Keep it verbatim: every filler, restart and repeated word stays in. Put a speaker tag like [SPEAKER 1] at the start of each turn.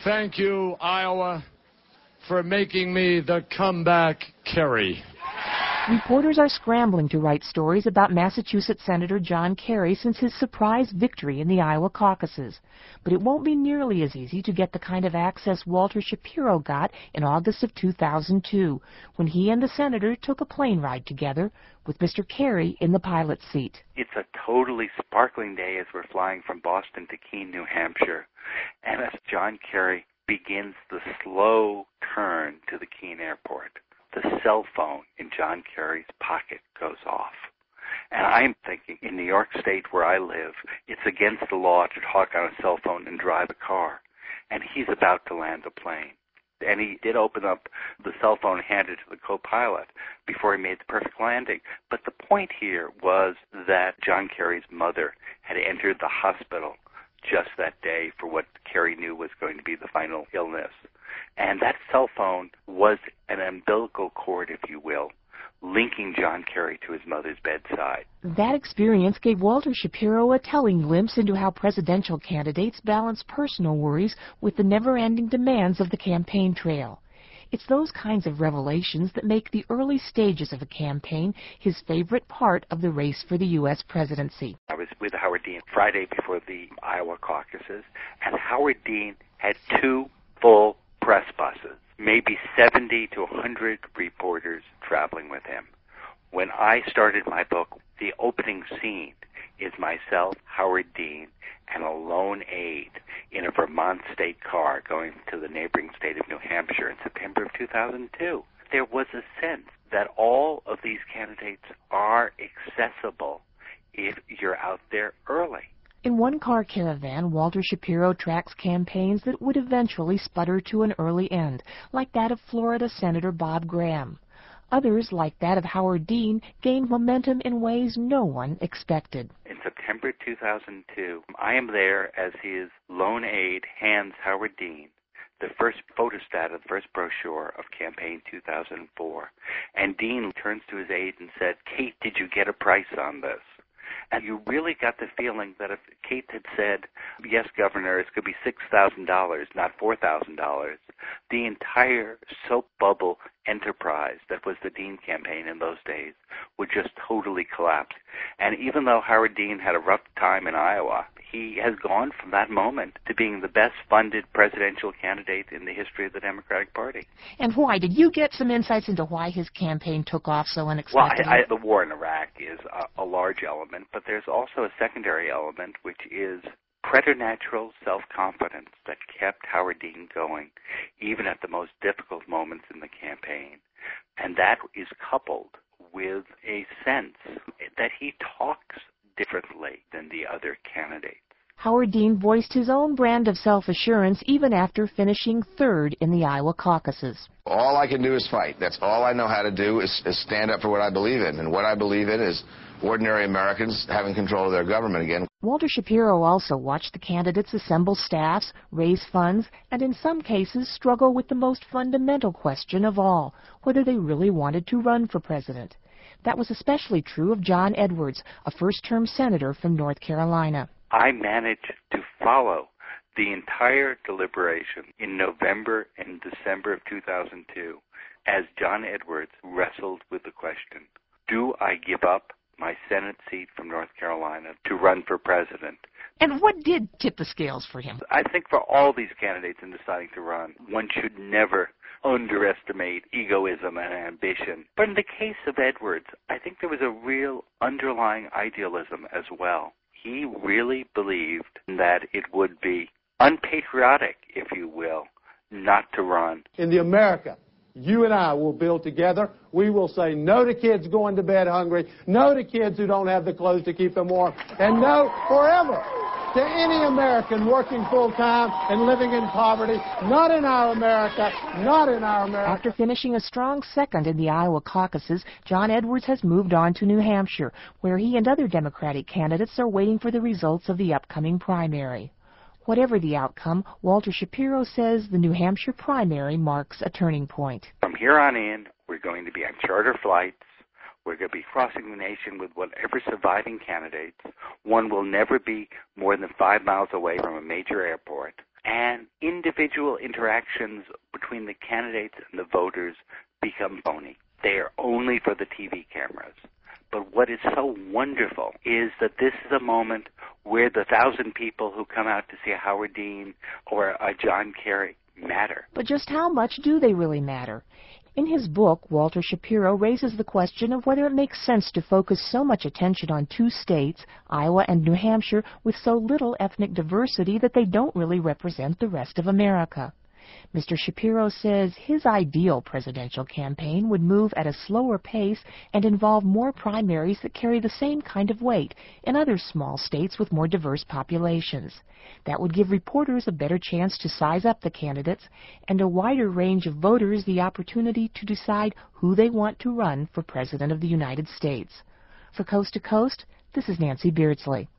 [SPEAKER 1] Thank you, Iowa, for making me the comeback Kerry.
[SPEAKER 2] Reporters are scrambling to write stories about Massachusetts Senator John Kerry since his surprise victory in the Iowa caucuses. But it won't be nearly as easy to get the kind of access Walter Shapiro got in August of two thousand two, when he and the senator took a plane ride together with Mister Kerry in the pilot's seat.
[SPEAKER 3] It's a totally sparkling day as we're flying from Boston to Keene, New Hampshire, and as John Kerry begins the slow turn to the Keene airport, the cell phone in John Kerry's pocket goes off. And I'm thinking, in New York State where I live, it's against the law to talk on a cell phone and drive a car. And he's about to land a plane. And he did open up the cell phone and hand it to the co-pilot before he made the perfect landing. But the point here was that John Kerry's mother had entered the hospital just that day for what Kerry knew was going to be the final illness. And that cell phone was an umbilical cord, if you will, linking John Kerry to his mother's bedside.
[SPEAKER 2] That experience gave Walter Shapiro a telling glimpse into how presidential candidates balance personal worries with the never-ending demands of the campaign trail. It's those kinds of revelations that make the early stages of a campaign his favorite part of the race for the U S presidency.
[SPEAKER 3] I was with Howard Dean Friday before the Iowa caucuses, and Howard Dean had two full press buses, maybe seventy to one hundred reporters traveling with him. When I started my book, the opening scene is myself, Howard Dean, and a lone aide in a Vermont state car going to the neighboring state of New Hampshire in September of two thousand two. There was a sense that all of these candidates are accessible if you're out there early.
[SPEAKER 2] In one-car caravan, Walter Shapiro tracks campaigns that would eventually sputter to an early end, like that of Florida Senator Bob Graham. Others, like that of Howard Dean, gained momentum in ways no one expected.
[SPEAKER 3] In September two thousand two, I am there as his lone aide hands Howard Dean the first photostat of the first brochure of campaign two thousand four. And Dean turns to his aide and said, "Kate, did you get a price on this?" And you really got the feeling that if Kate had said, "Yes, Governor, it's going to be six thousand dollars, not four thousand dollars, the entire soap bubble enterprise that was the Dean campaign in those days would just totally collapse. And even though Howard Dean had a rough time in Iowa, he has gone from that moment to being the best-funded presidential candidate in the history of the Democratic Party.
[SPEAKER 2] And why? Did you get some insights into why his campaign took off so unexpectedly?
[SPEAKER 3] Well, I, I, the war in Iraq is a, a large element, but there's also a secondary element, which is preternatural self-confidence that kept Howard Dean going, even at the most difficult moments in the campaign. And that is coupled with a sense that he talks differently than the other candidates.
[SPEAKER 2] Howard Dean voiced his own brand of self-assurance even after finishing third in the Iowa caucuses.
[SPEAKER 4] All I can do is fight. That's all I know how to do is, is stand up for what I believe in. And what I believe in is ordinary Americans having control of their government again.
[SPEAKER 2] Walter Shapiro also watched the candidates assemble staffs, raise funds, and in some cases struggle with the most fundamental question of all, whether they really wanted to run for president. That was especially true of John Edwards, a first-term senator from North Carolina.
[SPEAKER 3] I managed to follow the entire deliberation in November and December of two thousand two as John Edwards wrestled with the question, do I give up my Senate seat from North Carolina to run for president?
[SPEAKER 2] And what did tip the scales for him?
[SPEAKER 3] I think for all these candidates in deciding to run, one should never underestimate egoism and ambition. But in the case of Edwards, I think there was a real underlying idealism as well. He really believed that it would be unpatriotic, if you will, not to run.
[SPEAKER 5] In the America you and I will build together, we will say no to kids going to bed hungry, no to kids who don't have the clothes to keep them warm, and no forever to any American working full-time and living in poverty. Not in our America, not in our America.
[SPEAKER 2] After finishing a strong second in the Iowa caucuses, John Edwards has moved on to New Hampshire, where he and other Democratic candidates are waiting for the results of the upcoming primary. Whatever the outcome, Walter Shapiro says the New Hampshire primary marks a turning point.
[SPEAKER 3] From here on in, we're going to be on charter flights. We're going to be crossing the nation with whatever surviving candidates. One will never be more than five miles away from a major airport. and individual interactions between the candidates and the voters become phony. They are only for the T V cameras. But what is so wonderful is that this is a moment where the thousand people who come out to see a Howard Dean or a John Kerry matter.
[SPEAKER 2] But just how much do they really matter? In his book, Walter Shapiro raises the question of whether it makes sense to focus so much attention on two states, Iowa and New Hampshire, with so little ethnic diversity that they don't really represent the rest of America. Mister Shapiro says his ideal presidential campaign would move at a slower pace and involve more primaries that carry the same kind of weight in other small states with more diverse populations. That would give reporters a better chance to size up the candidates and a wider range of voters the opportunity to decide who they want to run for President of the United States. For Coast to Coast, this is Nancy Beardsley.